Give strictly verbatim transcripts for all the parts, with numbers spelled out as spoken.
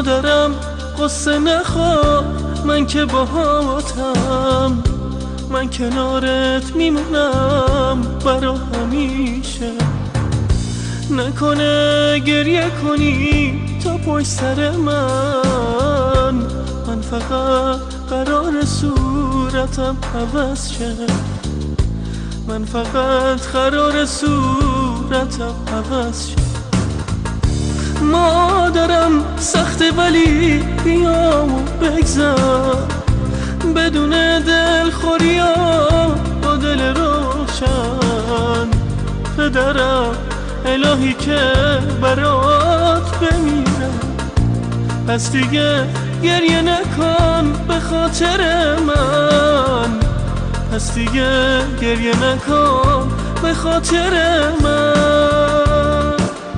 مادرم قصه نخور، من که باهاتم، من کنارت میمونم برا همیشه. نکنه گریه کنی تا پشت سر من، من فقط قرار صورتم عوض شه، من فقط قرار صورتم عوض شه. مادرم سخته ولی بیا و بگذر، بدون دلخوری ها با دل روشن. پدرم الهی که برات بمیرم، پس دیگه گریه نکن به خاطر من، پس دیگه گریه نکن به خاطر من.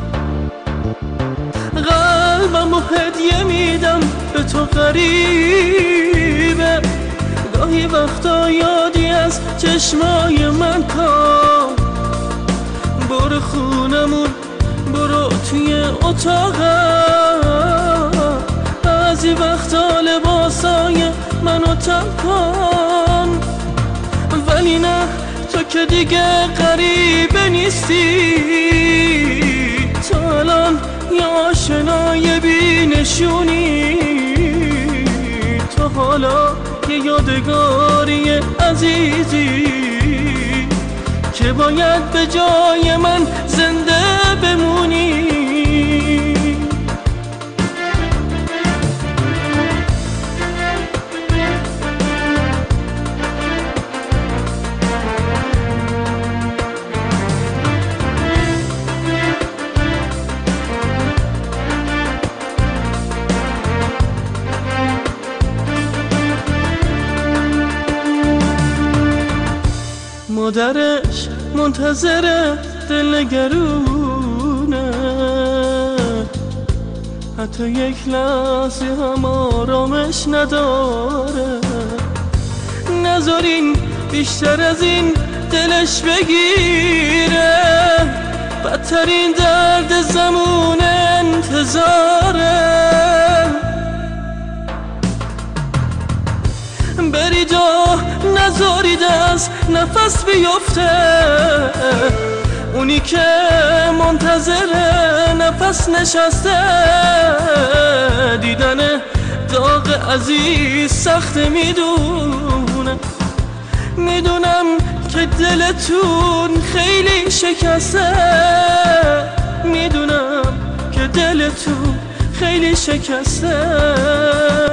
قلبم و هدیه میدم به تو غریبه، گاهی وقتا یادی از چشمای من کن. برو خونمون، برو توی اتاقم، بعضی وقتا لباسای منو تن کن. ولی نه تو که دیگه غریبه نیستی، تو الان یه آشنای بی نشونی، تو حالا یه یادگاری عزیزی که باید به جای من زنده بمونی. مادرش منتظر دلنگرونه، حتی یک لحظه هم آرامش نداره. نذارین بیشتر از این دلش بگیره، بدترین درد زمان انتظاره. برید و نذارید از نفس بیفته، اونی که منتظر نفس نشسته. دیدن داغ عزیز سخته، میدونه میدونم که دلتون خیلی شکسته، میدونم که دلتون خیلی شکسته.